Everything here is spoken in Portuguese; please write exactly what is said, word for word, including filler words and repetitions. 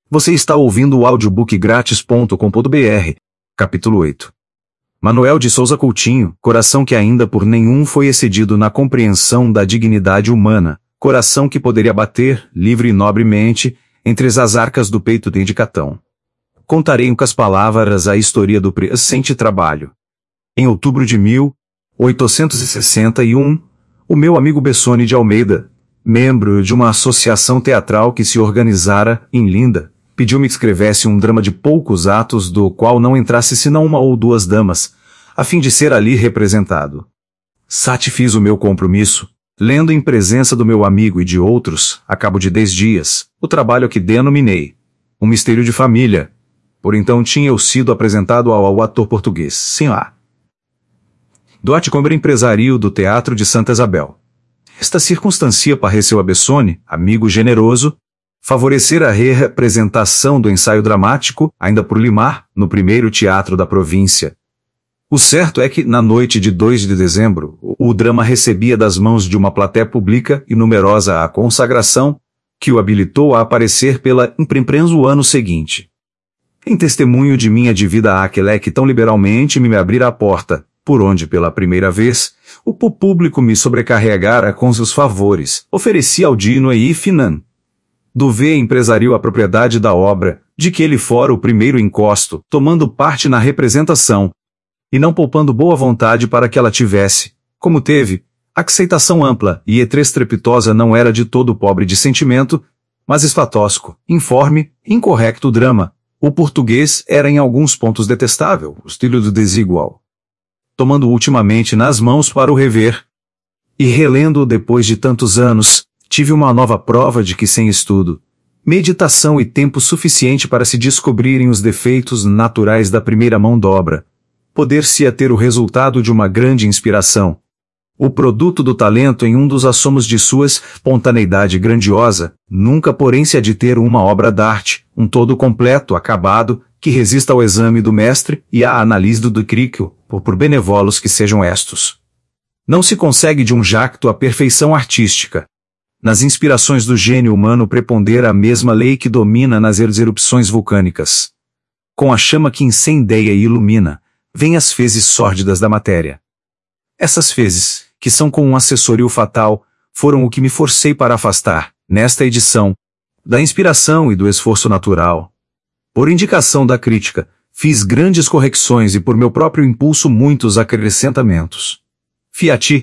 Você está ouvindo o audiobook grátis ponto com ponto br, capítulo oito. Manuel de Souza Coutinho, coração que ainda por nenhum foi excedido na compreensão da dignidade humana, coração que poderia bater, livre e nobremente, entre as arcas do peito de Catão. Contarei com as palavras a história do presente trabalho. Em outubro de mil oitocentos e sessenta e um, o meu amigo Bessone de Almeida, membro de uma associação teatral que se organizara em Linda, pediu-me que escrevesse um drama de poucos atos do qual não entrasse senão uma ou duas damas, a fim de ser ali representado. Satisfiz o meu compromisso, lendo em presença do meu amigo e de outros, a cabo de dez dias, o trabalho que denominei Um Mistério de Família. Por então tinha eu sido apresentado ao, ao ator português, senhor A. Duarte como empresário do Teatro de Santa Isabel. Esta circunstância pareceu a Bessone, amigo generoso, favorecer a representação do ensaio dramático, ainda por Limar, no primeiro teatro da província. O certo é que, na noite de dois de dezembro, o drama recebia das mãos de uma plateia pública e numerosa a consagração, que o habilitou a aparecer pela imprensa o ano seguinte. Em testemunho de minha dívida àquele que tão liberalmente me abrira a porta, por onde pela primeira vez, o público me sobrecarregara com seus favores, oferecia ao Dino e Finan. Do V empresario a propriedade da obra, de que ele fora o primeiro encosto, tomando parte na representação, e não poupando boa vontade para que ela tivesse, como teve, aceitação ampla e estrepitosa não era de todo pobre de sentimento, mas esfatósco, informe, incorrecto drama. O português era em alguns pontos detestável, o estilo do desigual. Tomando ultimamente nas mãos para o rever, e relendo-o depois de tantos anos, tive uma nova prova de que sem estudo, meditação e tempo suficiente para se descobrirem os defeitos naturais da primeira mão d'obra, poder-se-ia ter o resultado de uma grande inspiração. O produto do talento em um dos assomos de sua espontaneidade grandiosa, nunca porém se há de ter uma obra d'arte, um todo completo, acabado, que resista ao exame do mestre e à análise do crítico, por, por benevolos que sejam estos. Não se consegue de um jacto a perfeição artística. Nas inspirações do gênio humano prepondera a mesma lei que domina nas erupções vulcânicas. Com a chama que incendeia e ilumina, vêm as fezes sórdidas da matéria. Essas fezes, que são com um acessorio fatal, foram o que me forcei para afastar, nesta edição, da inspiração e do esforço natural. Por indicação da crítica, fiz grandes correções e por meu próprio impulso muitos acrescentamentos. Fiat